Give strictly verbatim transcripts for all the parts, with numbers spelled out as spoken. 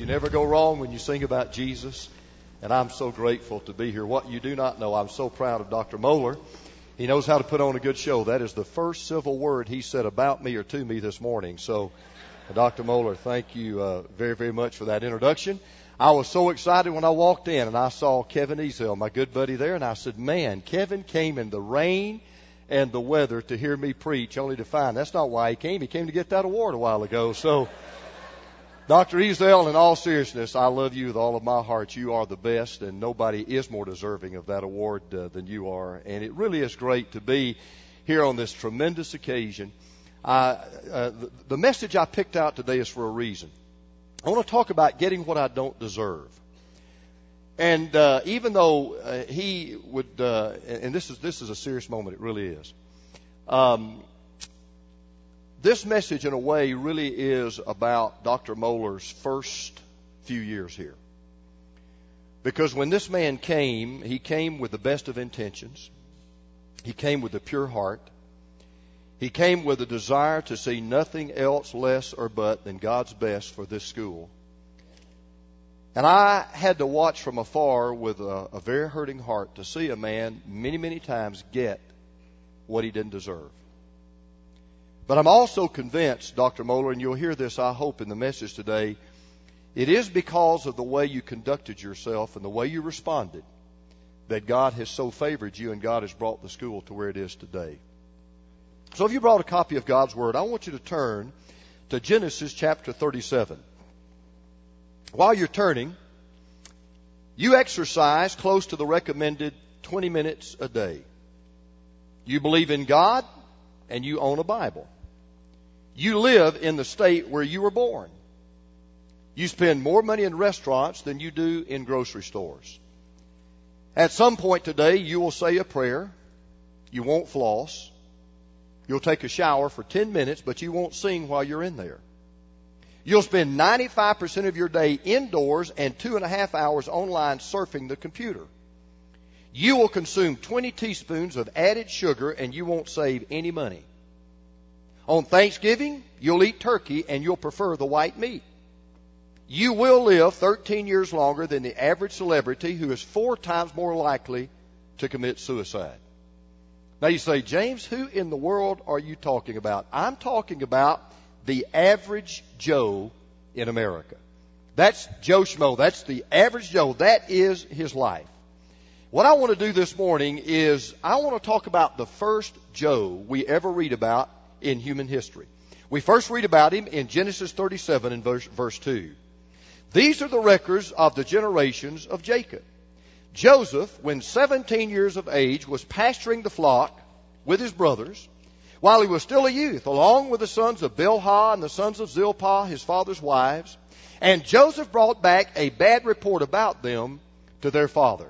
never go wrong when you sing about Jesus, and I'm so grateful to be here. What you do not know, I'm so proud of Doctor Moeller. He knows how to put on a good show. That is the first civil word he said about me or to me this morning. So, uh, Doctor Moeller, thank you uh, very, very much for that introduction. I was so excited when I walked in and I saw Kevin Easel, my good buddy there, and I said, man, Kevin came in the rain and the weather to hear me preach, only to find that's not why he came. He came to get that award a while ago. So, Doctor Easel, in all seriousness, I love you with all of my heart. You are the best, and nobody is more deserving of that award uh, than you are. And it really is great to be here on this tremendous occasion. Uh, uh, the, the message I picked out today is for a reason. I want to talk about getting what I don't deserve. And uh, even though uh, he would, uh, and this is this is a serious moment, it really is. Um, this message, in a way, really is about Doctor Moeller's first few years here. Because when this man came, he came with the best of intentions. He came with a pure heart. He came with a desire to see nothing else less or but than God's best for this school. And I had to watch from afar with a, a very hurting heart to see a man many, many times get what he didn't deserve. But I'm also convinced, Doctor Moeller, and you'll hear this, I hope, in the message today, it is because of the way you conducted yourself and the way you responded that God has so favored you and God has brought the school to where it is today. So if you brought a copy of God's Word, I want you to turn to Genesis chapter thirty-seven. While you're turning, you exercise close to the recommended twenty minutes a day. You believe in God, and you own a Bible. You live in the state where you were born. You spend more money in restaurants than you do in grocery stores. At some point today, you will say a prayer. You won't floss. You'll take a shower for ten minutes, but you won't sing while you're in there. You'll spend ninety-five percent of your day indoors and two and a half hours online surfing the computer. You will consume twenty teaspoons of added sugar and you won't save any money. On Thanksgiving, you'll eat turkey and you'll prefer the white meat. You will live thirteen years longer than the average celebrity who is four times more likely to commit suicide. Now you say, James, who in the world are you talking about? I'm talking about the average Joe in America. That's Joe Schmo. That's the average Joe. That is his life. What I want to do this morning is I want to talk about the first Joe we ever read about in human history. We first read about him in Genesis thirty-seven and verse, verse two. These are the records of the generations of Jacob. Joseph, when seventeen years of age, was pasturing the flock with his brothers while he was still a youth, along with the sons of Bilhah and the sons of Zilpah, his father's wives. And Joseph brought back a bad report about them to their father.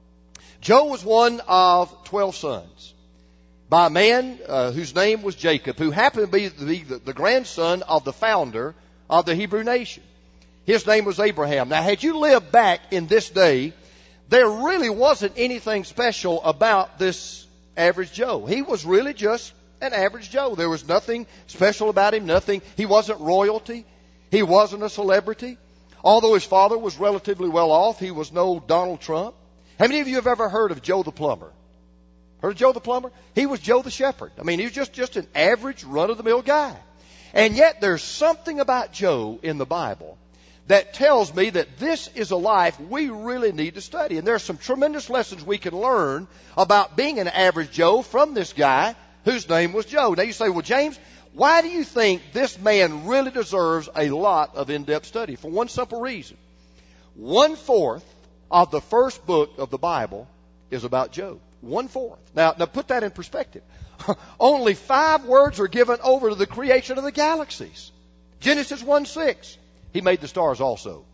Joe was one of twelve sons by a man uh, whose name was Jacob, who happened to be the, the grandson of the founder of the Hebrew nation. His name was Abraham. Now, had you lived back in this day, there really wasn't anything special about this average Joe. He was really just an average Joe. There was nothing special about him, nothing. He wasn't royalty. He wasn't a celebrity. Although his father was relatively well off, he was no Donald Trump. How many of you have ever heard of Joe the plumber? Heard of Joe the plumber? He was Joe the shepherd. I mean, he was just, just an average run-of-the-mill guy. And yet there's something about Joe in the Bible that tells me that this is a life we really need to study. And there are some tremendous lessons we can learn about being an average Joe from this guy whose name was Joe. Now you say, well, James, why do you think this man really deserves a lot of in-depth study? For one simple reason. One-fourth of the first book of the Bible is about Job. One-fourth. Now, now put that in perspective. Only five words are given over to the creation of the galaxies. Genesis one six. He made the stars also.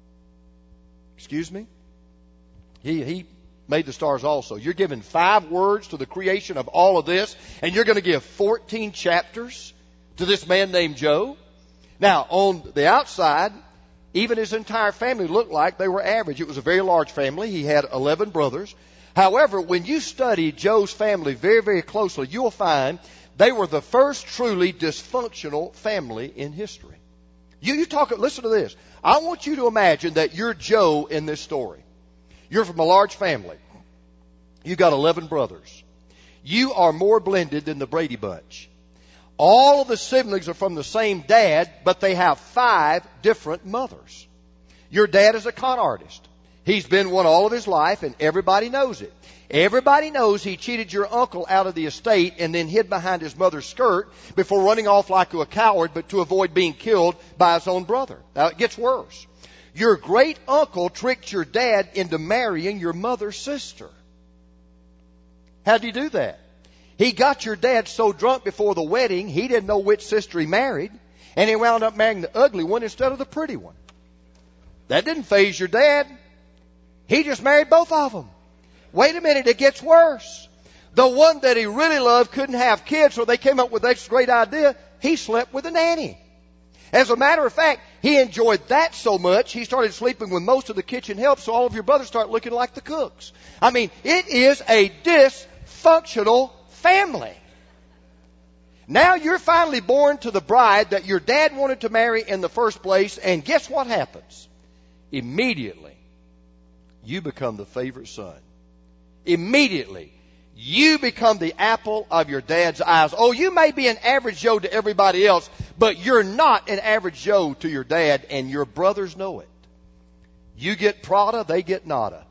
Excuse me? He, he made the stars also. You're giving five words to the creation of all of this, and you're going to give fourteen chapters to this man named Job? Now, on the outside, even his entire family looked like they were average. It was a very large family. He had eleven brothers. However, when you study Joe's family very, very closely, you'll find they were the first truly dysfunctional family in history. You, you talk, listen to this. I want you to imagine that you're Joe in this story. You're from a large family. You got eleven brothers. You are more blended than the Brady Bunch. All of the siblings are from the same dad, but they have five different mothers. Your dad is a con artist. He's been one all of his life, and everybody knows it. Everybody knows he cheated your uncle out of the estate and then hid behind his mother's skirt before running off like a coward, but to avoid being killed by his own brother. Now, it gets worse. Your great uncle tricked your dad into marrying your mother's sister. How did he do that? He got your dad so drunk before the wedding, he didn't know which sister he married, and he wound up marrying the ugly one instead of the pretty one. That didn't faze your dad. He just married both of them. Wait a minute, it gets worse. The one that he really loved couldn't have kids, so they came up with this great idea. He slept with a nanny. As a matter of fact, he enjoyed that so much, he started sleeping with most of the kitchen help, so all of your brothers start looking like the cooks. I mean, it is a dysfunctional family. Now you're finally born to the bride that your dad wanted to marry in the first place, and guess what happens? Immediately, you become the favorite son. Immediately, you become the apple of your dad's eyes. Oh, you may be an average Joe to everybody else, but you're not an average Joe to your dad, and your brothers know it. You get Prada, they get nada.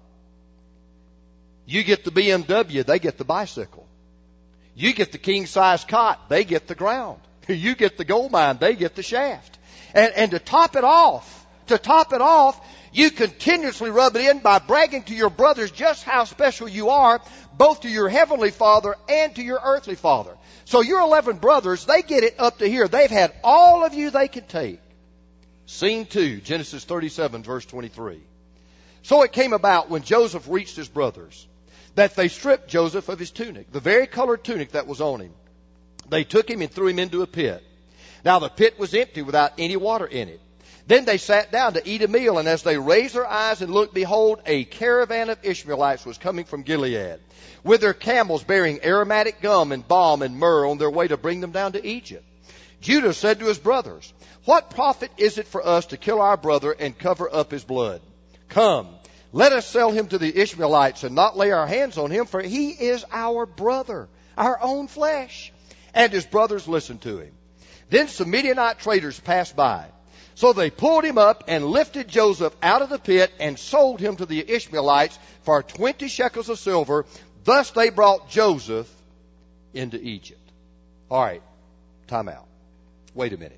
You get the B M W, they get the bicycle. You get the king-size cot, they get the ground. You get the gold mine, they get the shaft. And, and to top it off, to top it off, you continuously rub it in by bragging to your brothers just how special you are, both to your heavenly Father and to your earthly Father. So your eleven brothers, they get it up to here. They've had all of you they can take. Scene two, Genesis thirty-seven, verse twenty-three. So it came about when Joseph reached his brothers that they stripped Joseph of his tunic, the very colored tunic that was on him. They took him and threw him into a pit. Now the pit was empty without any water in it. Then they sat down to eat a meal, and as they raised their eyes and looked, behold, a caravan of Ishmaelites was coming from Gilead, with their camels bearing aromatic gum and balm and myrrh on their way to bring them down to Egypt. Judah said to his brothers, what profit is it for us to kill our brother and cover up his blood? Come, let us sell him to the Ishmaelites and not lay our hands on him, for he is our brother, our own flesh. And his brothers listened to him. Then some Midianite traders passed by. So they pulled him up and lifted Joseph out of the pit and sold him to the Ishmaelites for twenty shekels of silver. Thus they brought Joseph into Egypt. All right, time out. Wait a minute.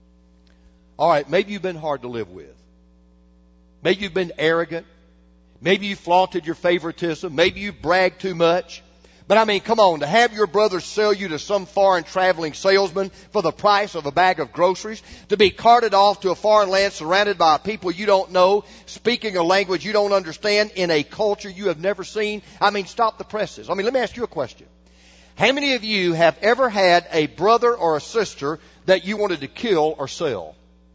All right, maybe you've been hard to live with. Maybe you've been arrogant. Maybe you flaunted your favoritism. Maybe you bragged too much. But I mean, come on, to have your brothers sell you to some foreign traveling salesman for the price of a bag of groceries, to be carted off to a foreign land surrounded by people you don't know, speaking a language you don't understand, in a culture you have never seen. I mean, stop the presses. I mean, let me ask you a question. How many of you have ever had a brother or a sister that you wanted to kill or sell?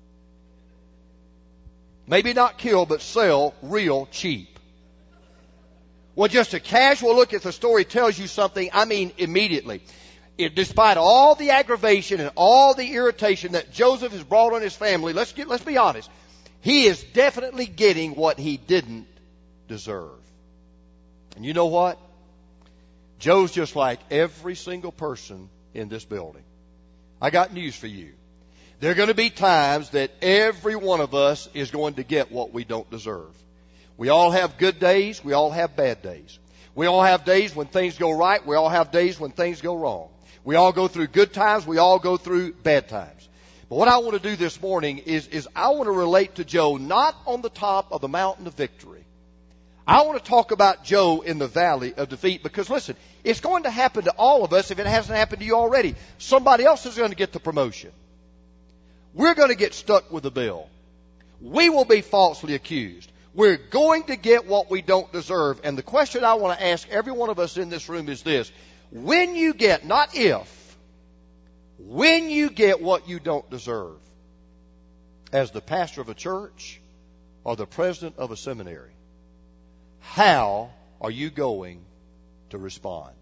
Maybe not kill, but sell real cheap. Well, just a casual look at the story tells you something, I mean, immediately. It, despite all the aggravation and all the irritation that Joseph has brought on his family, let's get, let's be honest, he is definitely getting what he didn't deserve. And you know what? Joe's just like every single person in this building. I got news for you. There are going to be times that every one of us is going to get what we don't deserve. We all have good days. We all have bad days. We all have days when things go right. We all have days when things go wrong. We all go through good times. We all go through bad times. But what I want to do this morning is, is I want to relate to Joe not on the top of the mountain of victory. I want to talk about Joe in the valley of defeat, because listen, it's going to happen to all of us if it hasn't happened to you already. Somebody else is going to get the promotion. We're going to get stuck with the bill. We will be falsely accused. We're going to get what we don't deserve. And the question I want to ask every one of us in this room is this. When you get, not if, when you get what you don't deserve, as the pastor of a church or the president of a seminary, how are you going to respond?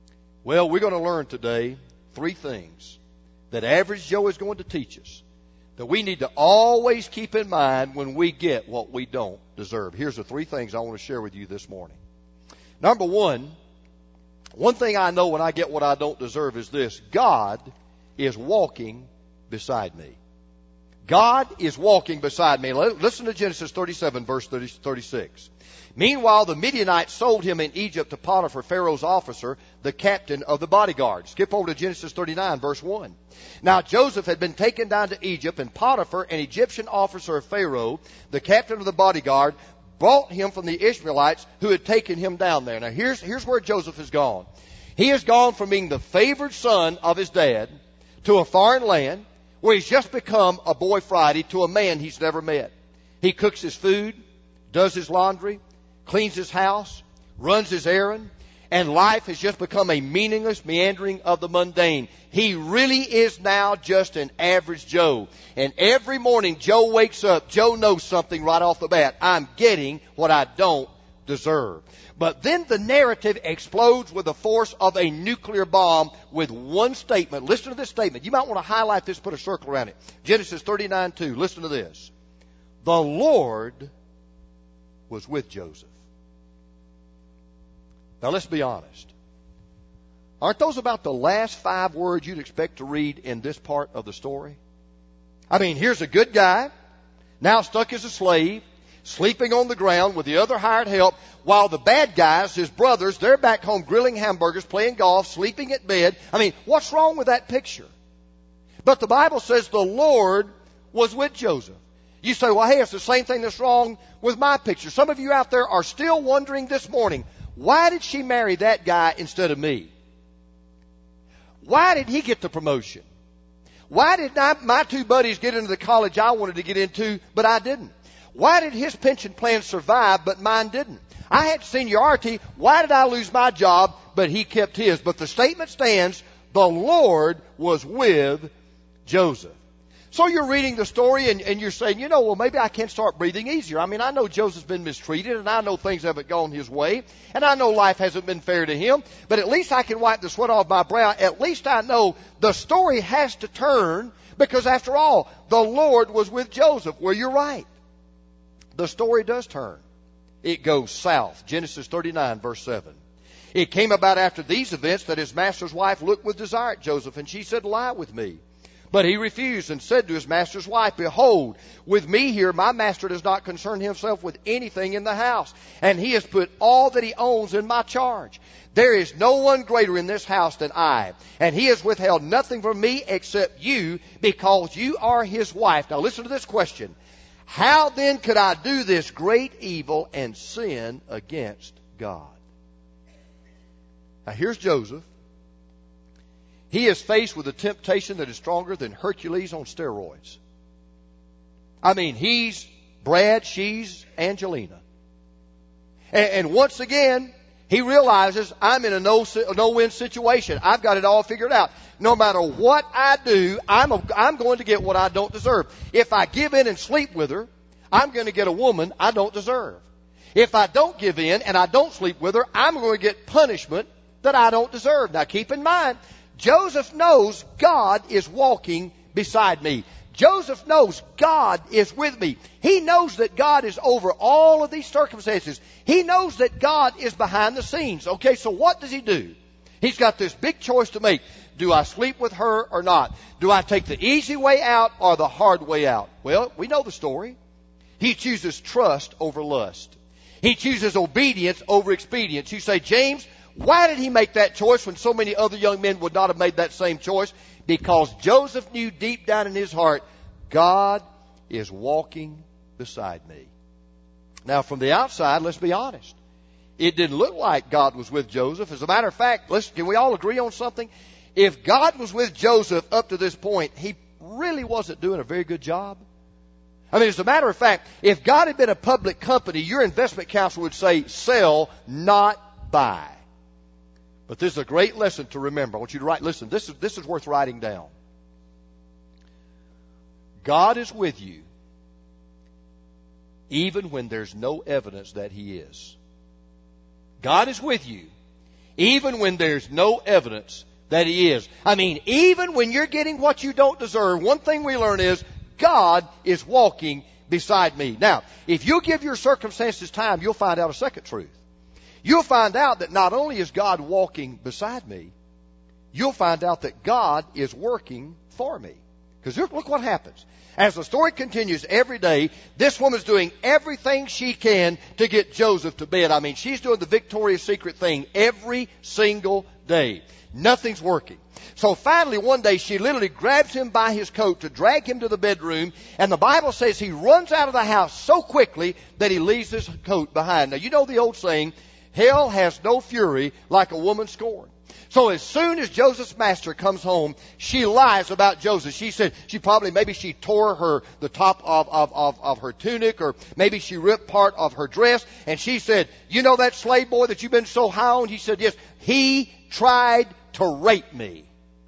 Well, we're going to learn today three things that Average Joe is going to teach us that we need to always keep in mind when we get what we don't deserve. Here's the three things I want to share with you this morning. Number one, one thing I know when I get what I don't deserve is this: God is walking beside me. God is walking beside me. Listen to Genesis thirty-seven, verse thirty-six. Meanwhile, the Midianites sold him in Egypt to Potiphar, Pharaoh's officer, the captain of the bodyguard. Skip over to Genesis thirty-nine, verse one. Now Joseph had been taken down to Egypt, and Potiphar, an Egyptian officer of Pharaoh, the captain of the bodyguard, brought him from the Ishmaelites who had taken him down there. Now here's, here's where Joseph has gone. He has gone from being the favored son of his dad to a foreign land where he's just become a boy Friday to a man he's never met. He cooks his food, does his laundry, cleans his house, runs his errand, and life has just become a meaningless meandering of the mundane. He really is now just an average Joe. And every morning Joe wakes up, Joe knows something right off the bat. I'm getting what I don't deserve. But then the narrative explodes with the force of a nuclear bomb with one statement. Listen to this statement. You might want to highlight this, put a circle around it. Genesis thirty-nine two. Listen to this. The Lord was with Joseph. Now let's be honest. Aren't those about the last five words you'd expect to read in this part of the story? I mean, here's a good guy, now stuck as a slave, sleeping on the ground with the other hired help, while the bad guys, his brothers, they're back home grilling hamburgers, playing golf, sleeping at bed. I mean, what's wrong with that picture? But the Bible says the Lord was with Joseph. You say, well, hey, it's the same thing that's wrong with my picture. Some of you out there are still wondering this morning, why did she marry that guy instead of me? Why did he get the promotion? Why did not my two buddies get into the college I wanted to get into, but I didn't? Why did his pension plan survive, but mine didn't? I had seniority. Why did I lose my job, but he kept his? But the statement stands, the Lord was with Joseph. So you're reading the story and, and you're saying, you know, well, maybe I can start breathing easier. I mean, I know Joseph's been mistreated, and I know things haven't gone his way, and I know life hasn't been fair to him, but at least I can wipe the sweat off my brow. At least I know the story has to turn, because after all, the Lord was with Joseph. Well, you're right. The story does turn. It goes south. Genesis thirty-nine, verse seven. It came about after these events that his master's wife looked with desire at Joseph, and she said, lie with me. But he refused and said to his master's wife, behold, with me here, my master does not concern himself with anything in the house, and he has put all that he owns in my charge. There is no one greater in this house than I, and he has withheld nothing from me except you, because you are his wife. Now listen to this question. How then could I do this great evil and sin against God? Now here's Joseph. He is faced with a temptation that is stronger than Hercules on steroids. I mean, he's Brad, she's Angelina. And, and once again, he realizes I'm in a no, no-win situation. I've got it all figured out. No matter what I do, I'm, a, I'm going to get what I don't deserve. If I give in and sleep with her, I'm going to get a woman I don't deserve. If I don't give in and I don't sleep with her, I'm going to get punishment that I don't deserve. Now keep in mind, Joseph knows God is walking beside me. Joseph knows God is with me. He knows that God is over all of these circumstances. He knows that God is behind the scenes. Okay, so what does he do? He's got this big choice to make. Do I sleep with her or not? Do I take the easy way out or the hard way out? Well, we know the story. He chooses trust over lust. He chooses obedience over expedience. You say, James, why did he make that choice when so many other young men would not have made that same choice? Because Joseph knew deep down in his heart, God is walking beside me. Now, from the outside, let's be honest. It didn't look like God was with Joseph. As a matter of fact, listen, can we all agree on something? If God was with Joseph up to this point, he really wasn't doing a very good job. I mean, as a matter of fact, if God had been a public company, your investment counsel would say, sell, not buy. But this is a great lesson to remember. I want you to write, listen, this is, this is worth writing down. God is with you even when there's no evidence that he is. God is with you even when there's no evidence that he is. I mean, even when you're getting what you don't deserve, one thing we learn is God is walking beside me. Now, if you give your circumstances time, you'll find out a second truth. You'll find out that not only is God walking beside me, you'll find out that God is working for me. Because look what happens. As the story continues every day, this woman's doing everything she can to get Joseph to bed. I mean, she's doing the Victoria's Secret thing every single day. Nothing's working. So finally one day she literally grabs him by his coat to drag him to the bedroom, and the Bible says he runs out of the house so quickly that he leaves his coat behind. Now you know the old saying, hell has no fury like a woman scorned. So as soon as Joseph's master comes home, she lies about Joseph. She said she probably, maybe she tore her, the top of, of, of, of her tunic, or maybe she ripped part of her dress. And she said, you know that slave boy that you've been so high on? He said, yes, he tried to rape me.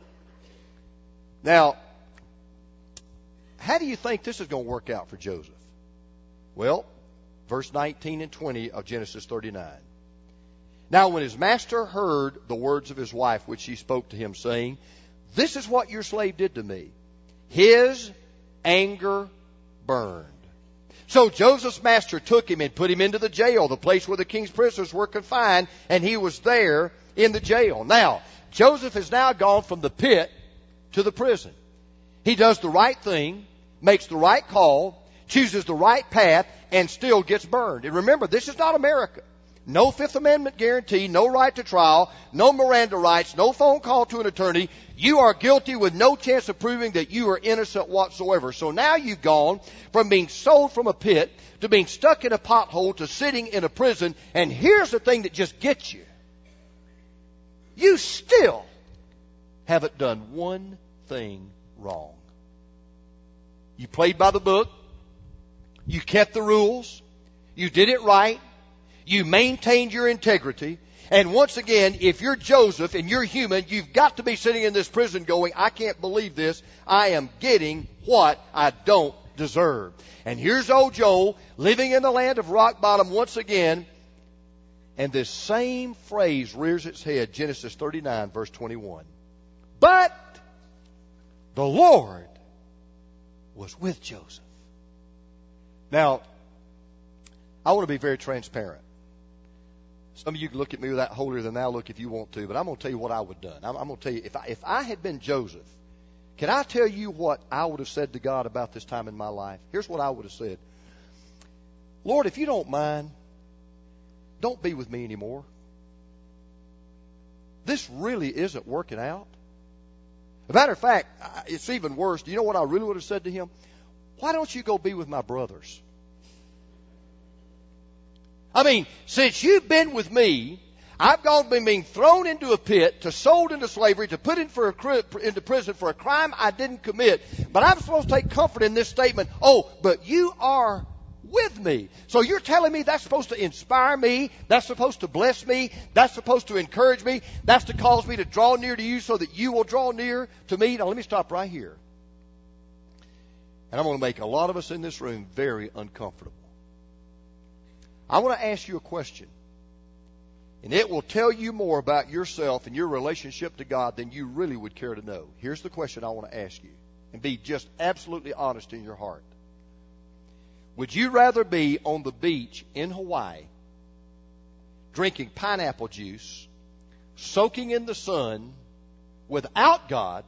Now, how do you think this is going to work out for Joseph? Well, verse nineteen and twenty of Genesis thirty-nine. Now when his master heard the words of his wife, which she spoke to him, saying, this is what your slave did to me, his anger burned. So Joseph's master took him and put him into the jail, the place where the king's prisoners were confined, and he was there in the jail. Now, Joseph has now gone from the pit to the prison. He does the right thing, makes the right call, chooses the right path, and still gets burned. And remember, this is not America. No Fifth Amendment guarantee, no right to trial, no Miranda rights, no phone call to an attorney. You are guilty with no chance of proving that you are innocent whatsoever. So now you've gone from being sold from a pit to being stuck in a pothole to sitting in a prison. And here's the thing that just gets you. You still haven't done one thing wrong. You played by the book. You kept the rules. You did it right. You maintained your integrity. And once again, if you're Joseph and you're human, you've got to be sitting in this prison going, I can't believe this. I am getting what I don't deserve. And here's old Joel living in the land of rock bottom once again. And this same phrase rears its head, Genesis thirty-nine, verse twenty-one. But the Lord was with Joseph. Now, I want to be very transparent. Some of you can look at me with that holier than thou look if you want to, but I'm going to tell you what I would have done. I'm, I'm going to tell you, if I, if I had been Joseph, can I tell you what I would have said to God about this time in my life? Here's what I would have said. Lord, if you don't mind, don't be with me anymore. This really isn't working out. As a matter of fact, it's even worse. Do you know what I really would have said to him? Why don't you go be with my brothers? I mean, since you've been with me, I've gone from being thrown into a pit, to sold into slavery, to put in for a, into prison for a crime I didn't commit. But I'm supposed to take comfort in this statement. Oh, but you are with me. So you're telling me that's supposed to inspire me, that's supposed to bless me, that's supposed to encourage me, that's to cause me to draw near to you so that you will draw near to me. Now let me stop right here. And I'm going to make a lot of us in this room very uncomfortable. I want to ask you a question. And it will tell you more about yourself and your relationship to God than you really would care to know. Here's the question I want to ask you. And be just absolutely honest in your heart. Would you rather be on the beach in Hawaii, drinking pineapple juice, soaking in the sun, without God,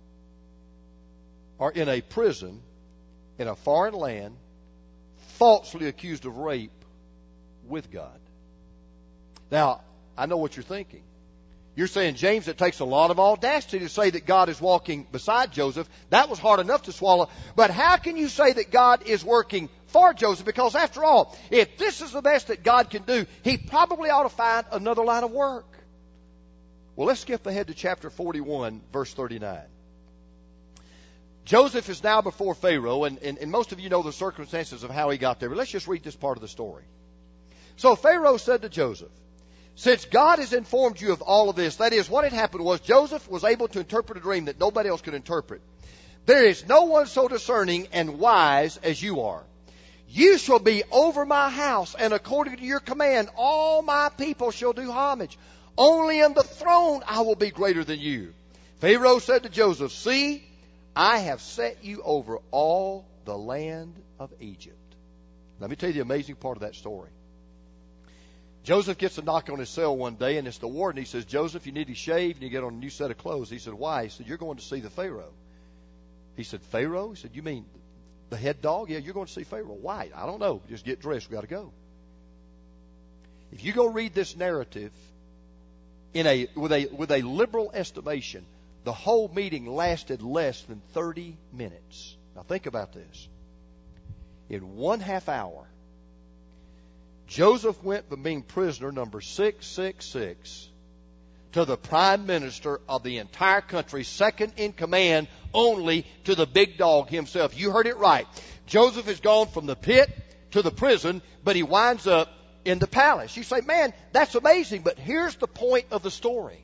or in a prison in a foreign land, falsely accused of rape, with God? Now, I know what you're thinking. You're saying, James, it takes a lot of audacity to say that God is walking beside Joseph. That was hard enough to swallow. But how can you say that God is working for Joseph? Because after all, if this is the best that God can do, he probably ought to find another line of work. Well, let's skip ahead to chapter forty-one, verse thirty-nine. Joseph is now before Pharaoh, and, and, and most of you know the circumstances of how he got there. But let's just read this part of the story. So Pharaoh said to Joseph, since God has informed you of all of this, that is, what had happened was Joseph was able to interpret a dream that nobody else could interpret. There is no one so discerning and wise as you are. You shall be over my house, and according to your command, all my people shall do homage. Only in the throne I will be greater than you. Pharaoh said to Joseph, see, I have set you over all the land of Egypt. Let me tell you the amazing part of that story. Joseph gets a knock on his cell one day, and it's the warden. He says, Joseph, you need to shave and you get on a new set of clothes. He said, why? He said, you're going to see the Pharaoh. He said, Pharaoh? He said, you mean the head dog? Yeah, you're going to see Pharaoh. Why? I don't know. Just get dressed. We've got to go. If you go read this narrative in a with a with a liberal estimation, the whole meeting lasted less than thirty minutes. Now think about this. In one half hour, Joseph went from being prisoner number six six six to the prime minister of the entire country, second in command only to the big dog himself. You heard it right. Joseph has gone from the pit to the prison, but he winds up in the palace. You say, man, that's amazing, but here's the point of the story.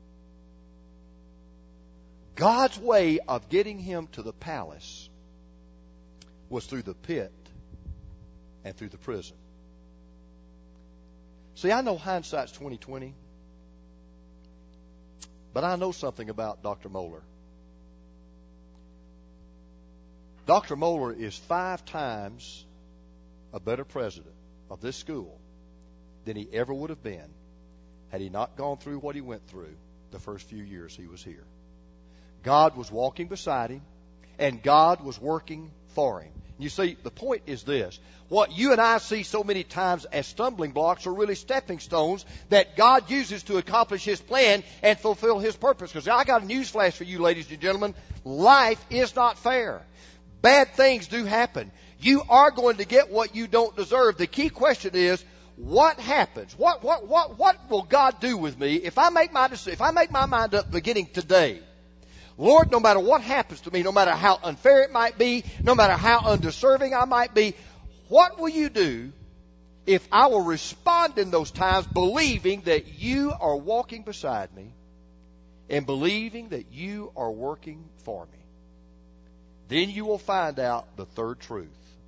God's way of getting him to the palace was through the pit and through the prison. See, I know hindsight's twenty twenty, but I know something about Doctor Mohler. Doctor Mohler is five times a better president of this school than he ever would have been had he not gone through what he went through the first few years he was here. God was walking beside him, and God was working for him. You see, the point is this. What you and I see so many times as stumbling blocks are really stepping stones that God uses to accomplish His plan and fulfill His purpose. Because I got a news flash for you, ladies and gentlemen. Life is not fair. Bad things do happen. You are going to get what you don't deserve. The key question is, what happens? What what what what will God do with me if I make my decision, if I make my mind up beginning today? Lord, no matter what happens to me, no matter how unfair it might be, no matter how undeserving I might be, what will you do if I will respond in those times believing that you are walking beside me and believing that you are working for me? Then you will find out the third truth.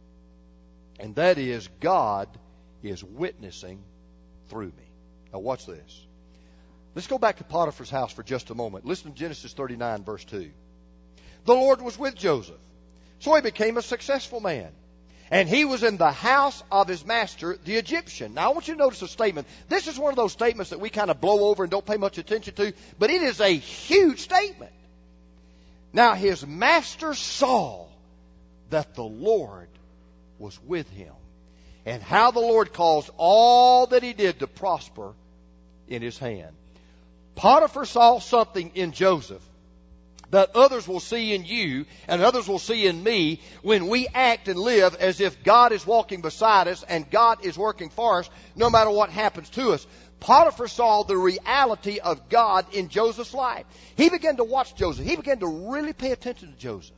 And that is, God is witnessing through me. Now watch this. Let's go back to Potiphar's house for just a moment. Listen to Genesis thirty-nine, verse two. The Lord was with Joseph, so he became a successful man. And he was in the house of his master, the Egyptian. Now I want you to notice a statement. This is one of those statements that we kind of blow over and don't pay much attention to, but it is a huge statement. Now his master saw that the Lord was with him, and how the Lord caused all that he did to prosper in his hand. Potiphar saw something in Joseph that others will see in you and others will see in me when we act and live as if God is walking beside us and God is working for us no matter what happens to us. Potiphar saw the reality of God in Joseph's life. He began to watch Joseph. He began to really pay attention to Joseph.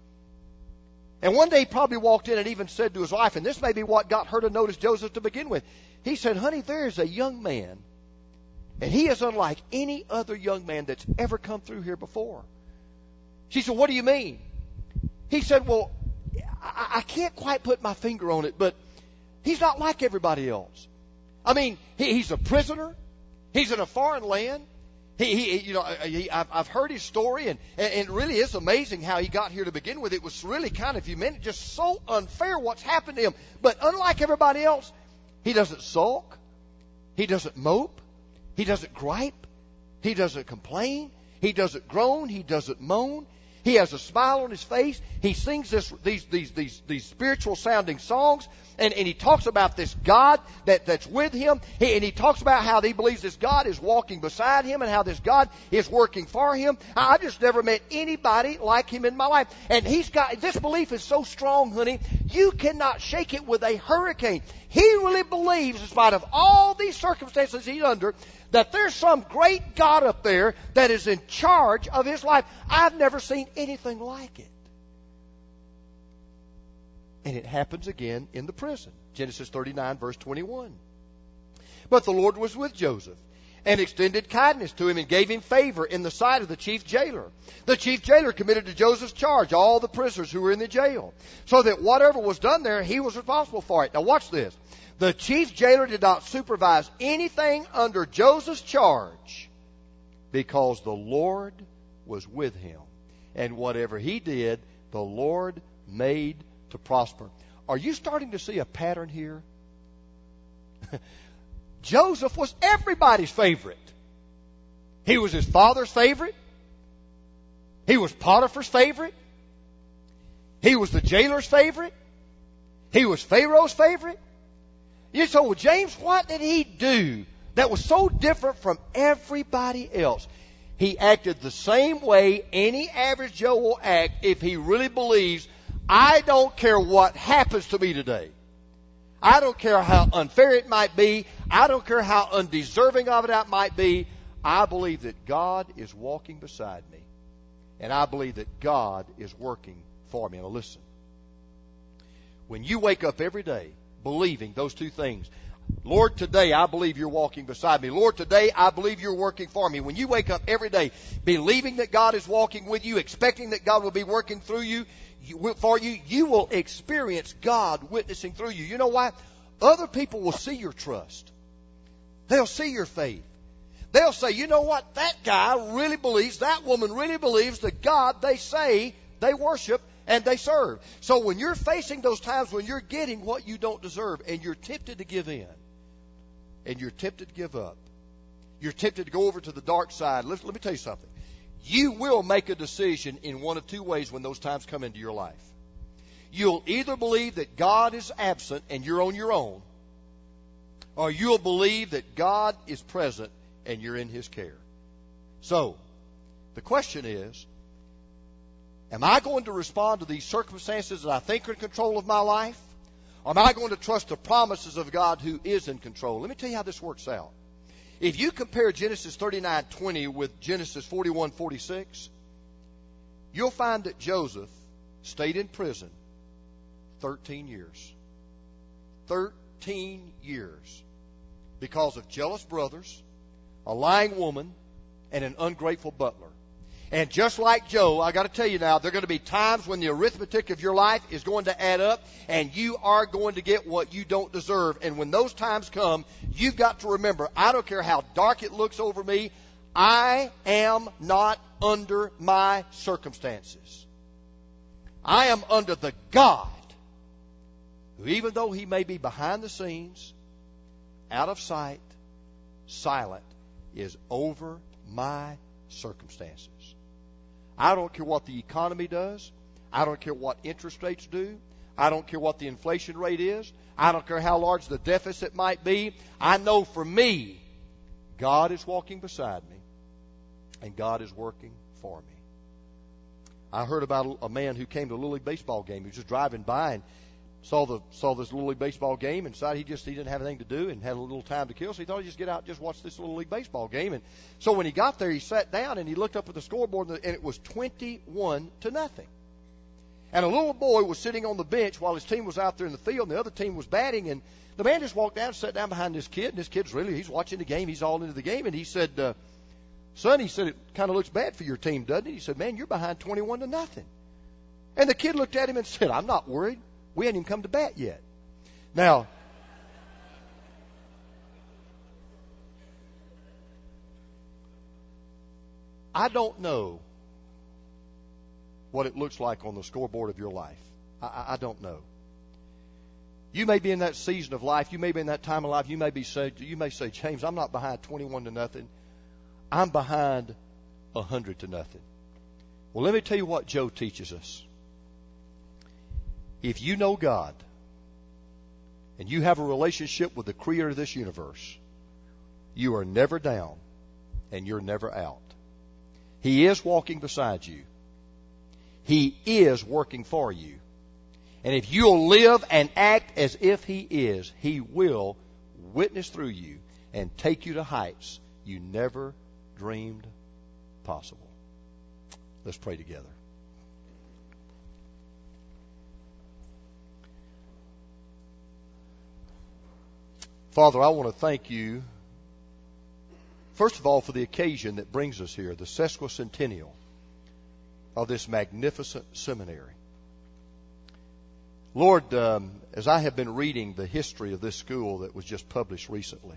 And one day he probably walked in and even said to his wife, and this may be what got her to notice Joseph to begin with. He said, honey, there is a young man, and he is unlike any other young man that's ever come through here before. She said, what do you mean? He said, well, I, I can't quite put my finger on it, but he's not like everybody else. I mean, he, he's a prisoner. He's in a foreign land. He, he you know, he, I've, I've heard his story, and, and it really is amazing how he got here to begin with. It was really kind of, if you meant it, just so unfair what's happened to him. But unlike everybody else, he doesn't sulk. He doesn't mope. He doesn't gripe. He doesn't complain. He doesn't groan. He doesn't moan. He has a smile on his face. He sings this, these, these, these, these spiritual sounding songs. And, and he talks about this God that, that's with him. He, and he talks about how he believes this God is walking beside him and how this God is working for him. I just never met anybody like him in my life. And he's got, this belief is so strong, honey, you cannot shake it with a hurricane. He really believes, in spite of all these circumstances he's under, that there's some great God up there that is in charge of his life. I've never seen anything like it. And it happens again in the prison. Genesis thirty-nine, verse twenty-one. But the Lord was with Joseph and extended kindness to him and gave him favor in the sight of the chief jailer. The chief jailer committed to Joseph's charge all the prisoners who were in the jail, so that whatever was done there, he was responsible for it. Now watch this. The chief jailer did not supervise anything under Joseph's charge because the Lord was with him. and whatever he did, the Lord made to prosper. Are you starting to see a pattern here? Joseph was everybody's favorite. He was his father's favorite. He was Potiphar's favorite. He was the jailer's favorite. He was Pharaoh's favorite. You say, well, James, what did he do that was so different from everybody else? He acted the same way any average Joe will act if he really believes, I don't care what happens to me today. I don't care how unfair it might be. I don't care how undeserving of it I might be. I believe that God is walking beside me. And I believe that God is working for me. Now listen. When you wake up every day believing those two things, Lord, today I believe you're walking beside me. Lord, today I believe you're working for me. When you wake up every day believing that God is walking with you, expecting that God will be working through you, you for you, you will experience God witnessing through you. You know why? Other people will see your trust. They'll see your faith. They'll say, you know what? That guy really believes, that woman really believes the God they say they worship and they serve. So when you're facing those times when you're getting what you don't deserve and you're tempted to give in and you're tempted to give up, you're tempted to go over to the dark side, let, let me tell you something. You will make a decision in one of two ways when those times come into your life. You'll either believe that God is absent and you're on your own, or you'll believe that God is present and you're in His care. So, the question is, am I going to respond to these circumstances that I think are in control of my life? Or am I going to trust the promises of God who is in control? Let me tell you how this works out. If you compare Genesis thirty-nine twenty with Genesis forty-one forty-six, you'll find that Joseph stayed in prison thirteen years. thirteen years. Because of jealous brothers, a lying woman, and an ungrateful butler. And just like Joe, I got to tell you now, there are going to be times when the arithmetic of your life is going to add up and you are going to get what you don't deserve. And when those times come, you've got to remember, I don't care how dark it looks over me, I am not under my circumstances. I am under the God who, even though He may be behind the scenes, out of sight, silent, is over my circumstances. I don't care what the economy does. I don't care what interest rates do. I don't care what the inflation rate is. I don't care how large the deficit might be. I know for me, God is walking beside me, and God is working for me. I heard about a man who came to a Little League baseball game. He was just driving by and saw the saw this Little League baseball game and decided he just he didn't have anything to do and had a little time to kill, so he thought he'd just get out and just watch this Little League baseball game. And so when he got there, he sat down and he looked up at the scoreboard, and it was twenty-one to nothing. And a little boy was sitting on the bench while his team was out there in the field, and the other team was batting. And the man just walked down and sat down behind this kid, and this kid's really, he's watching the game, he's all into the game, and he said, uh, son, he said, it kind of looks bad for your team, doesn't it? He said, man, you're behind twenty-one to nothing. And the kid looked at him and said, I'm not worried. We hadn't even come to bat yet. Now, I don't know what it looks like on the scoreboard of your life. I, I, I don't know. You may be in that season of life. You may be in that time of life. You may be say, you may say, James, I'm not behind twenty-one to nothing. I'm behind a hundred to nothing. Well, let me tell you what Joe teaches us. If you know God and you have a relationship with the Creator of this universe, you are never down and you're never out. He is walking beside you. He is working for you. And if you'll live and act as if He is, He will witness through you and take you to heights you never dreamed possible. Let's pray together. Father, I want to thank you, first of all, for the occasion that brings us here, the sesquicentennial of this magnificent seminary. Lord, um, as I have been reading the history of this school that was just published recently,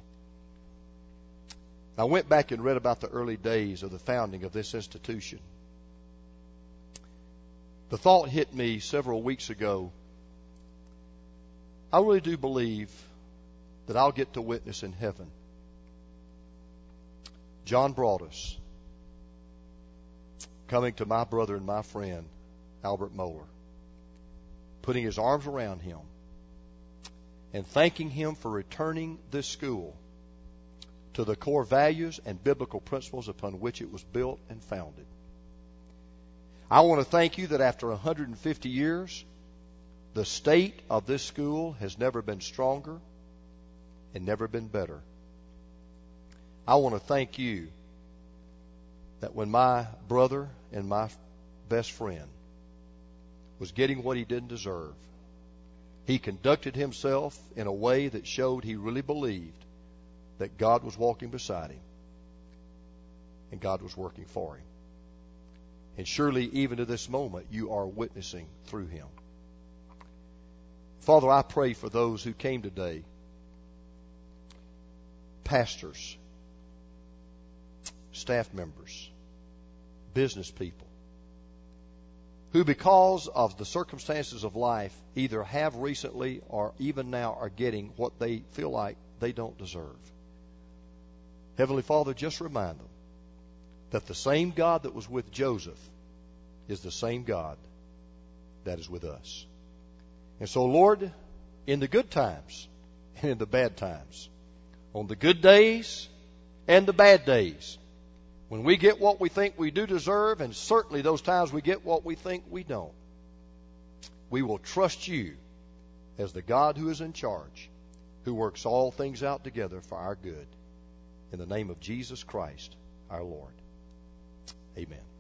I went back and read about the early days of the founding of this institution. The thought hit me several weeks ago. I really do believe that I'll get to witness in heaven. John Broadus coming to my brother and my friend, Albert Moeller, putting his arms around him and thanking him for returning this school to the core values and biblical principles upon which it was built and founded. I want to thank you that after one hundred fifty years, the state of this school has never been stronger and never been better. I want to thank you that when my brother and my best friend was getting what he didn't deserve, he conducted himself in a way that showed he really believed that God was walking beside him and God was working for him. And surely, even to this moment, you are witnessing through him. Father, I pray for those who came today, pastors, staff members, business people, who because of the circumstances of life either have recently or even now are getting what they feel like they don't deserve. Heavenly Father, just remind them that the same God that was with Joseph is the same God that is with us. And so, Lord, in the good times and in the bad times, on the good days and the bad days, when we get what we think we do deserve, and certainly those times we get what we think we don't, we will trust you as the God who is in charge, who works all things out together for our good. In the name of Jesus Christ, our Lord. Amen.